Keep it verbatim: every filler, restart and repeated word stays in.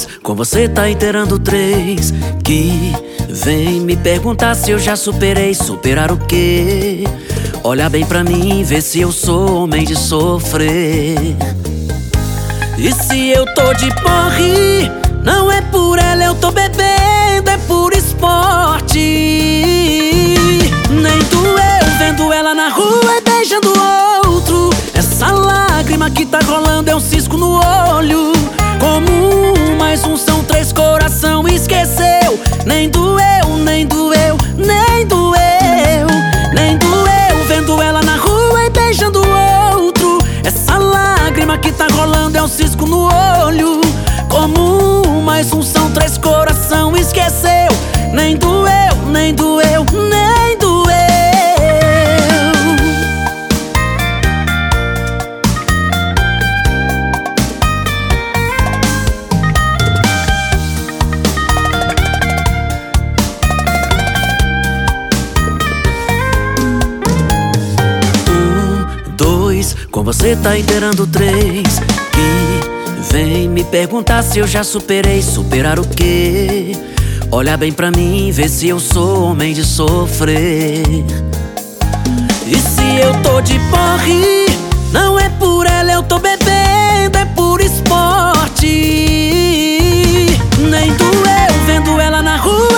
dois, com você tá inteirando três, que vem me perguntar se eu já superei. Superar o quê? Olha bem pra mim, vê se eu sou homem de sofrer. E se eu tô de porre, não é por ela, eu tô bebendo, é por esporte. Nem doeu vendo ela na rua e beijando outro. Essa lágrima que tá rolando é um cisco no olho. Como um mais um são três, coração esqueceu. Nem doeu, nem doeu, nem doeu. Nem doeu vendo ela na rua e beijando outro. Essa lágrima que tá rolando é um cisco no olho. Como um mais um são três, coração esqueceu. Nem doeu, nem doeu, nem doeu. Um, dois, com você tá inteirando três, que vem me perguntar se eu já superei. Superar o quê? Olha bem pra mim, vê se eu sou homem de sofrer. E se eu tô de porre, não é por ela, eu tô bebendo, é por esporte. Nem doeu vendo ela na rua